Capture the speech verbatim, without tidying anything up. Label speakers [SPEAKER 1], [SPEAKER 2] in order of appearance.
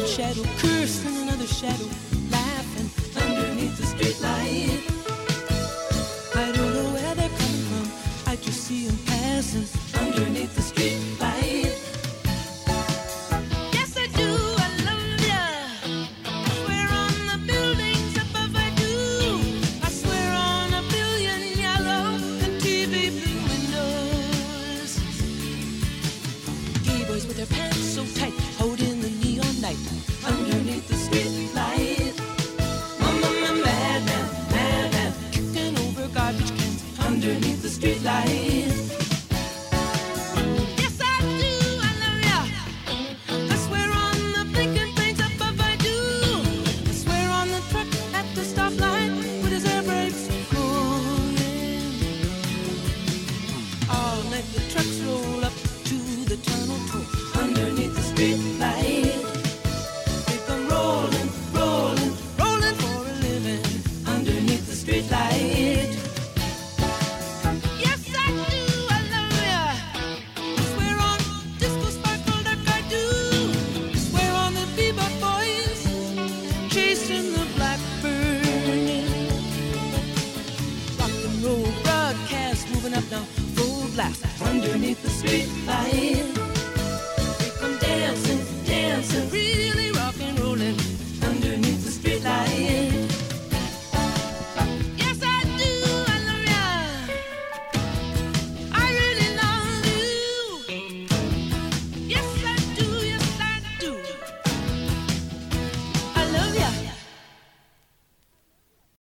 [SPEAKER 1] shadow, cursing another shadow, laughing underneath the streetlight. I don't know where they're coming from, I just see them passing underneath the streetlight. Yes, I do, I love ya. I swear on the buildings above I do. I swear on a billion yellow and T V blue windows. Gay boys with their pants so tight, holding the neon light underneath the streetlight. Mama, my madman, madman, kicking over garbage cans underneath the streetlight. Yes, I do, I love ya. I swear on the blinking things above I do. I swear on the truck at the stoplight with his air brakes going. All night the trucks roll up to the tunnel tour underneath the streetlight. They come rolling, rolling, rolling for a living underneath the streetlight. Yes, I do, I love ya. I swear on disco sparkle like I do. I swear on the bebop boys chasing the blackbird. Rock and roll broadcast moving up now, full blast underneath the streetlight. They come dancing, dancing, really rock and rolling underneath the streetlight.